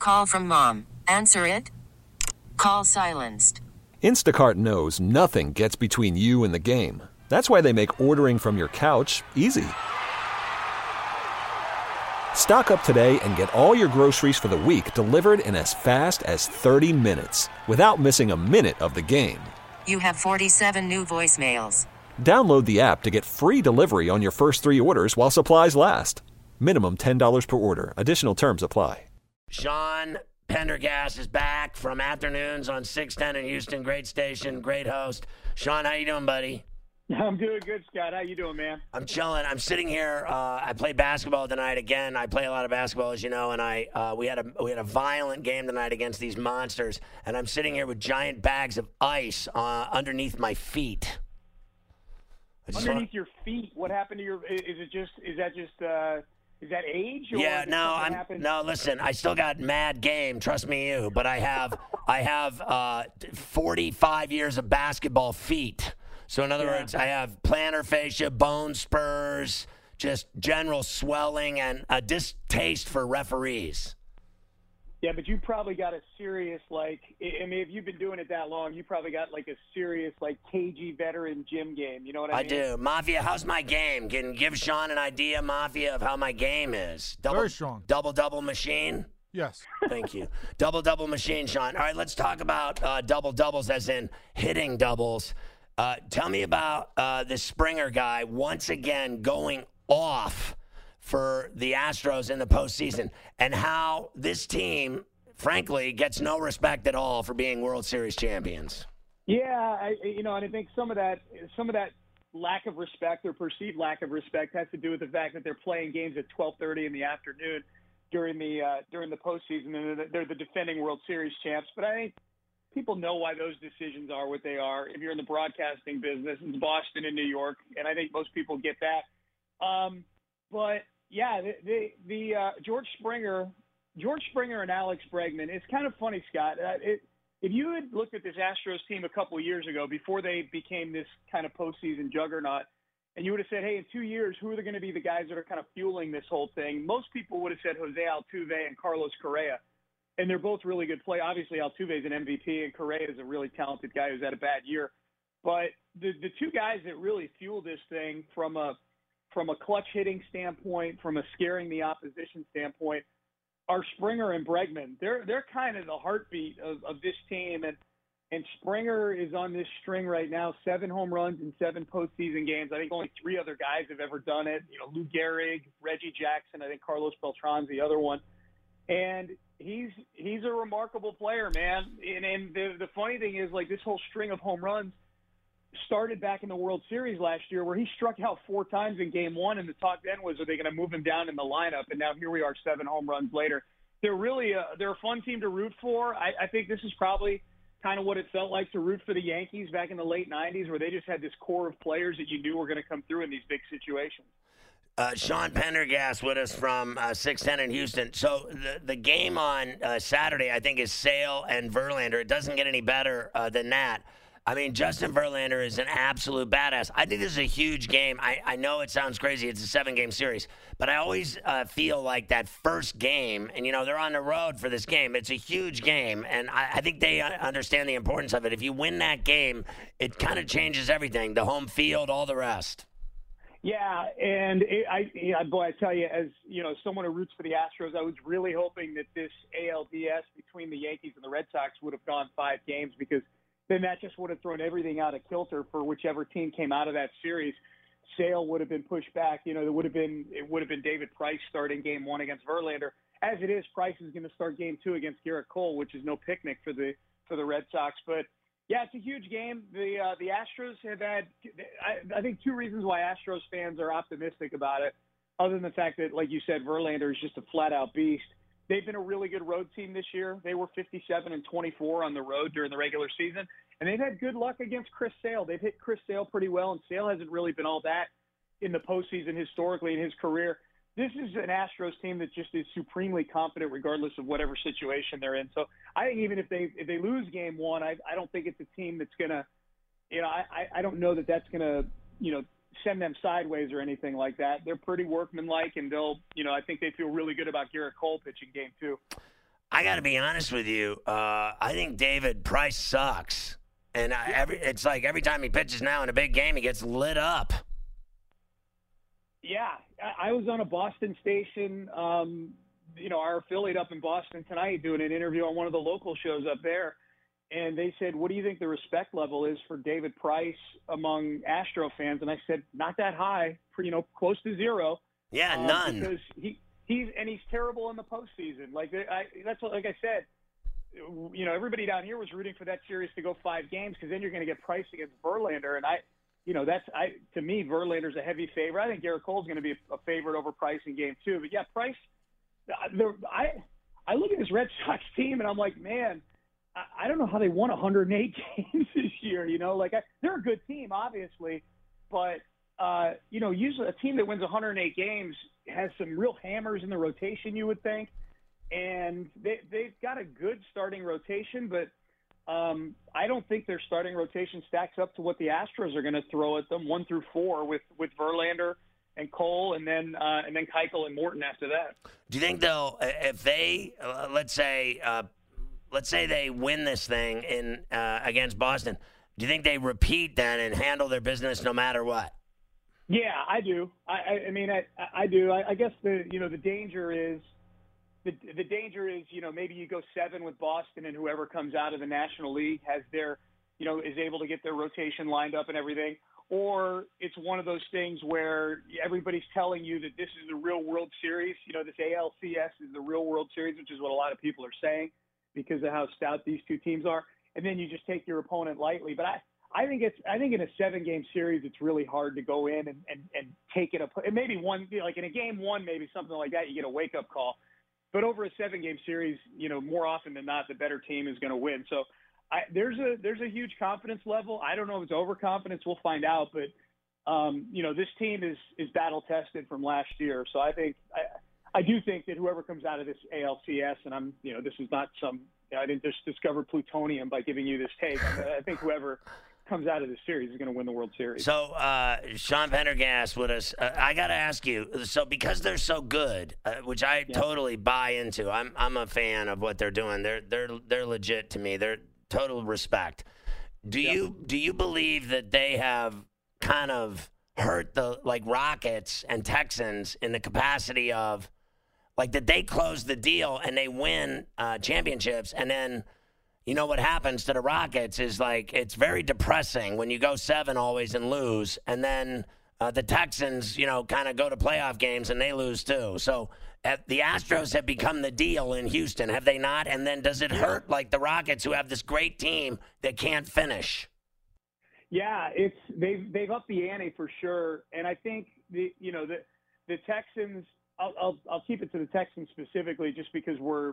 Call from mom. Answer it. Call silenced. Instacart knows nothing gets between you and the game. That's why they make ordering from your couch easy. Stock up today and get all your groceries for the week delivered in as fast as 30 minutes without missing a minute of the game. You have 47 new voicemails. Download the app to get free delivery on your first 3 orders while supplies last. Minimum $10 per order. Additional terms apply. Sean Pendergast is back from afternoons on 610 in Houston. Great station, great host. Sean, how you doing, buddy? I'm doing good, Scott. How you doing, man? I'm chilling. I'm sitting here. I played basketball tonight again. I play a lot of basketball, as you know, and we had a violent game tonight against these monsters. And I'm sitting here with giant bags of ice underneath my feet. Underneath your feet? What happened to your? Is that age? Or yeah, no. Listen, I still got mad game. Trust me, but I have 45 years of basketball feet. So in other words, I have plantar fascia, bone spurs, just general swelling, and a distaste for referees. Yeah, but you probably got a serious, if you've been doing it that long, you probably got a serious, cagey veteran gym game. You know what I mean? I do. Mafia, how's my game? Can you give Sean an idea, Mafia, of how my game is? Very strong. Double machine? Yes. Thank you. Double machine, Sean. All right, let's talk about doubles, as in hitting doubles. Tell me about this Springer guy once again going off for the Astros in the postseason, and how this team, frankly, gets no respect at all for being World Series champions. Yeah, and I think some of that lack of respect or perceived lack of respect has to do with the fact that they're playing games at 12:30 in the afternoon during the postseason, and they're the defending World Series champs. But I think people know why those decisions are what they are. If you're in the broadcasting business, it's Boston and New York, and I think most people get that. But yeah, the George Springer and Alex Bregman. It's kind of funny, Scott. If you had looked at this Astros team a couple of years ago, before they became this kind of postseason juggernaut, and you would have said, hey, in 2 years, who are going to be the guys that are kind of fueling this whole thing? Most people would have said Jose Altuve and Carlos Correa. And they're both really good play. Obviously, Altuve is an MVP, and Correa is a really talented guy who's had a bad year. But the two guys that really fuel this thing from a clutch hitting standpoint, from a scaring the opposition standpoint, are Springer and Bregman. They're kind of the heartbeat of this team. And Springer is on this string right now, 7 home runs in 7 postseason games. I think only 3 other guys have ever done it. Lou Gehrig, Reggie Jackson, I think Carlos Beltran's the other one. And he's a remarkable player, man. And the funny thing is, this whole string of home runs started back in the World Series last year, where he struck out 4 times in Game 1, and the talk then was, are they going to move him down in the lineup? And now here we are, 7 home runs later. They're really they're a fun team to root for. I think this is probably kind of what it felt like to root for the Yankees back in the late 90s, where they just had this core of players that you knew were going to come through in these big situations. Sean Pendergast with us from 610 in Houston. So the game on Saturday, I think, is Sale and Verlander. It doesn't get any better than that. I mean, Justin Verlander is an absolute badass. I think this is a huge game. I know it sounds crazy. It's a 7-game series. But I always feel like that first game, and, they're on the road for this game. It's a huge game, and I think they understand the importance of it. If you win that game, it kind of changes everything, the home field, all the rest. Yeah, and I tell you, as someone who roots for the Astros, I was really hoping that this ALDS between the Yankees and the Red Sox would have gone 5 games, because then that just would have thrown everything out of kilter for whichever team came out of that series. Sale would have been pushed back. It would have been David Price starting Game 1 against Verlander. As it is, Price is going to start Game 2 against Garrett Cole, which is no picnic for the Red Sox, but. Yeah, it's a huge game. The Astros have had, I think, 2 reasons why Astros fans are optimistic about it, other than the fact that, like you said, Verlander is just a flat-out beast. They've been a really good road team this year. They were 57-24 on the road during the regular season, and they've had good luck against Chris Sale. They've hit Chris Sale pretty well, and Sale hasn't really been all that in the postseason historically in his career. This is an Astros team that just is supremely confident regardless of whatever situation they're in. So I think even if they lose Game 1, I don't think it's a team that's going to, I don't know that that's going to, send them sideways or anything like that. They're pretty workmanlike, and they'll, I think they feel really good about Garrett Cole pitching Game 2. I got to be honest with you. I think David Price sucks. And it's like every time he pitches now in a big game, he gets lit up. Yeah, I was on a Boston station, our affiliate up in Boston tonight, doing an interview on one of the local shows up there. And they said, what do you think the respect level is for David Price among Astro fans? And I said, not that high, close to zero. Yeah, none. Because he's terrible in the postseason. Like like I said, everybody down here was rooting for that series to go 5 games because then you're going to get Price against Verlander. And to me, Verlander's a heavy favorite. I think Garrett Cole's going to be a favorite over Price in Game 2. But yeah, Price. I look at this Red Sox team and I'm like, man, I don't know how they won 108 games this year. They're a good team, obviously, but usually a team that wins 108 games has some real hammers in the rotation, you would think, and they've got a good starting rotation, but I don't think their starting rotation stacks up to what the Astros are going to throw at them 1 through 4 with Verlander and Cole, and then Keuchel and Morton after that. Do you think though, if they let's say they win this thing in against Boston, do you think they repeat then and handle their business no matter what? Yeah, I do. I mean, I do. I guess the danger is the danger is maybe you go 7 with Boston and whoever comes out of the National League has their is able to get their rotation lined up and everything. Or it's one of those things where everybody's telling you that this is the real World Series. This ALCS is the real World Series, which is what a lot of people are saying because of how stout these two teams are. And then you just take your opponent lightly. But I think in a 7-game series, it's really hard to go in and take it. And maybe one, like in a Game 1, maybe something like that, you get a wake-up call. But over a 7-game series, more often than not, the better team is going to win. So there's a huge confidence level. I don't know if it's overconfidence. We'll find out. But, this team is battle-tested from last year. So I do think that whoever comes out of this ALCS, and this is not I didn't just discover plutonium by giving you this take. I think whoever comes out of this series is going to win the World Series. So, Sean Pendergast with us. I got to ask you, so because they're so good, which I totally buy into, I'm a fan of what they're doing. They're legit to me. They're total respect. Do you believe that they have kind of hurt the Rockets and Texans in the capacity of that they close the deal and they win championships, and then what happens to the Rockets is it's very depressing when you go 7 always and lose, and then the Texans kind of go to playoff games and they lose too. So the Astros have become the deal in Houston, have they not? And then does it hurt the Rockets, who have this great team that can't finish? Yeah, they've upped the ante for sure, and I think the Texans. I'll keep it to the Texans specifically, just because we're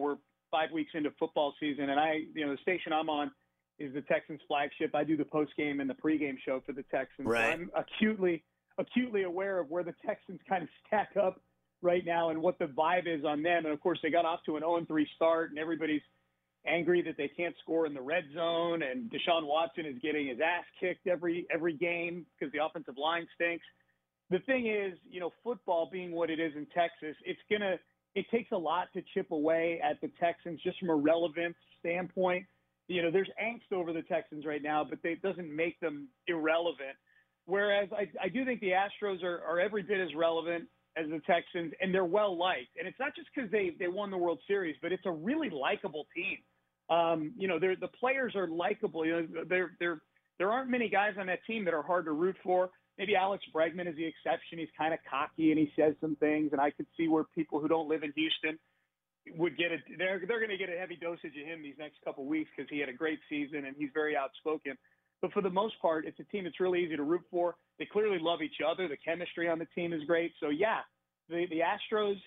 5 weeks into football season, and the station I'm on is the Texans flagship. I do the post-game and the pre-game show for the Texans. Right. So I'm acutely aware of where the Texans kind of stack up right now and what the vibe is on them. And of course, they got off to an 0-3 start, and everybody's angry that they can't score in the red zone, and Deshaun Watson is getting his ass kicked every game because the offensive line stinks. The thing is, football being what it is in Texas, it takes a lot to chip away at the Texans just from a relevance standpoint. There's angst over the Texans right now, but it doesn't make them irrelevant. Whereas I do think the Astros are every bit as relevant as the Texans, and they're well-liked. And it's not just because they won the World Series, but it's a really likable team. The players are likable. There aren't many guys on that team that are hard to root for. Maybe Alex Bregman is the exception. He's kind of cocky and he says some things, and I could see where people who don't live in Houston would get it. They're going to get a heavy dosage of him these next couple of weeks because he had a great season and he's very outspoken. But for the most part, it's a team that's really easy to root for. They clearly love each other. The chemistry on the team is great. So yeah, the Astros,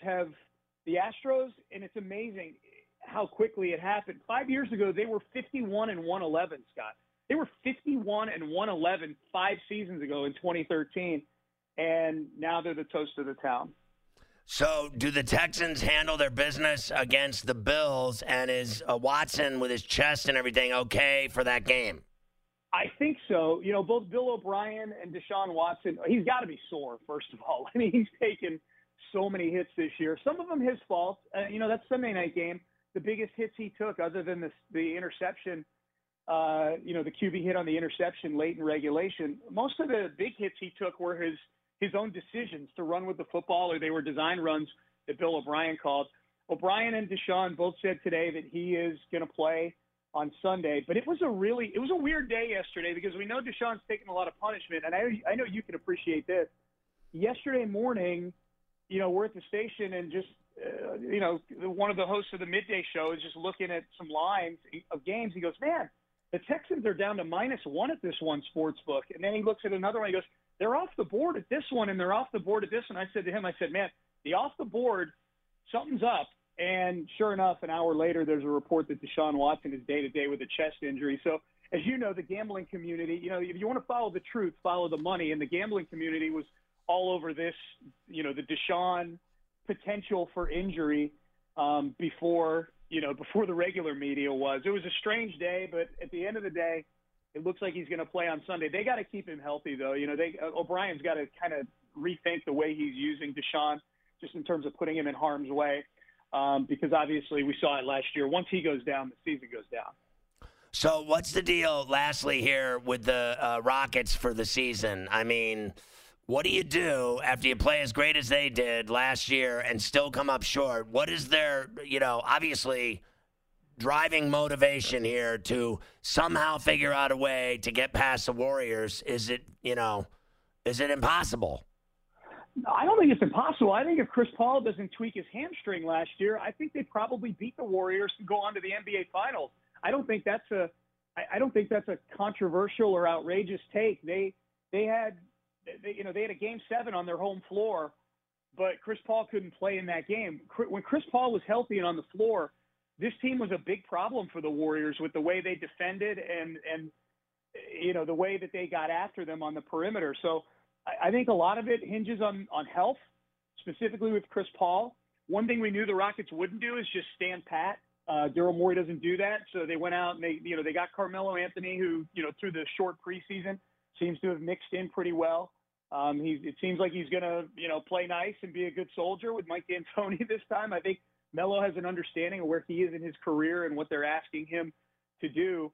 and it's amazing how quickly it happened. 5 years ago, they were 51-111, Scott. They were 51-111 5 seasons ago in 2013, and now they're the toast of the town. So do the Texans handle their business against the Bills, and is Watson with his chest and everything okay for that game? I think so. Both Bill O'Brien and Deshaun Watson, he's got to be sore, first of all. I mean, he's taken so many hits this year. Some of them his fault. That Sunday night game, the biggest hits he took, other than the interception, the QB hit on the interception late in regulation. Most of the big hits he took were his own decisions to run with the football, or they were design runs that Bill O'Brien called. O'Brien and Deshaun both said today that he is going to play on Sunday, but it was a weird day yesterday because we know Deshaun's taking a lot of punishment, and I know you can appreciate this. Yesterday morning, we're at the station and just, one of the hosts of the midday show is just looking at some lines of games. He goes, man, the Texans are down to -1 at this one sports book. And then he looks at another one. He goes, they're off the board at this one, and they're off the board at this one. I said to him, man, the off the board, something's up. And sure enough, an hour later, there's a report that Deshaun Watson is day-to-day with a chest injury. So, as you know, the gambling community, if you want to follow the truth, follow the money. And the gambling community was all over this, the Deshaun potential for injury before the regular media was. It was a strange day, but at the end of the day, it looks like he's going to play on Sunday. They got to keep him healthy, though. O'Brien's got to kind of rethink the way he's using Deshaun, just in terms of putting him in harm's way, because obviously we saw it last year. Once he goes down, the season goes down. So what's the deal, lastly, here with the Rockets for the season? I mean, what do you do after you play as great as they did last year and still come up short? What is their, obviously driving motivation here to somehow figure out a way to get past the Warriors? Is it impossible? I don't think it's impossible. I think if Chris Paul doesn't tweak his hamstring last year, I think they probably beat the Warriors and go on to the NBA Finals. I don't think that's a controversial or outrageous take. They had a Game 7 on their home floor, but Chris Paul couldn't play in that game. When Chris Paul was healthy and on the floor, this team was a big problem for the Warriors with the way they defended and the way that they got after them on the perimeter. So I think a lot of it hinges on health, specifically with Chris Paul. One thing we knew the Rockets wouldn't do is just stand pat. Daryl Morey doesn't do that, so they went out and they got Carmelo Anthony, who through the short preseason seems to have mixed in pretty well. It seems like he's going to play nice and be a good soldier with Mike D'Antoni this time. I think Melo has an understanding of where he is in his career and what they're asking him to do.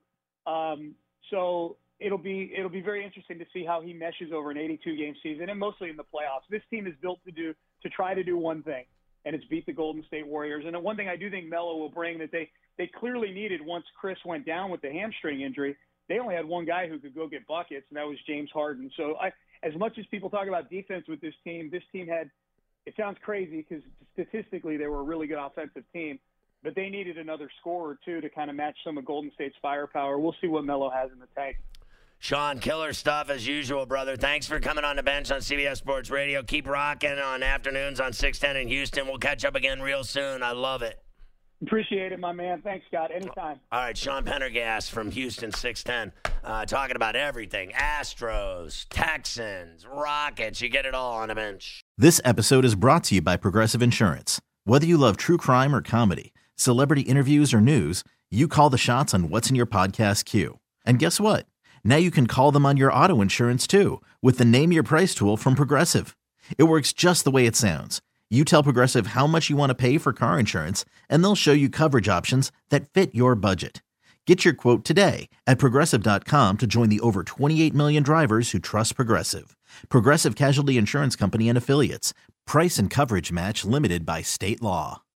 So it'll be very interesting to see how he meshes over an 82-game season, and mostly in the playoffs. This team is built to try to do one thing, and it's beat the Golden State Warriors. And the one thing I do think Melo will bring that they clearly needed once Chris went down with the hamstring injury, they only had one guy who could go get buckets, and that was James Harden. So as much as people talk about defense with this team had – it sounds crazy because statistically they were a really good offensive team, but they needed another scorer or two to kind of match some of Golden State's firepower. We'll see what Melo has in the tank. Sean, killer stuff as usual, brother. Thanks for coming on the bench on CBS Sports Radio. Keep rocking on afternoons on 610 in Houston. We'll catch up again real soon. I love it. Appreciate it, my man. Thanks, Scott. Anytime. All right, Sean Pendergast from Houston 610, talking about everything. Astros, Texans, Rockets. You get it all on the bench. This episode is brought to you by Progressive Insurance. Whether you love true crime or comedy, celebrity interviews or news, you call the shots on what's in your podcast queue. And guess what? Now you can call them on your auto insurance too with the Name Your Price tool from Progressive. It works just the way it sounds. You tell Progressive how much you want to pay for car insurance, and they'll show you coverage options that fit your budget. Get your quote today at Progressive.com to join the over 28 million drivers who trust Progressive. Progressive Casualty Insurance Company and Affiliates. Price and coverage match limited by state law.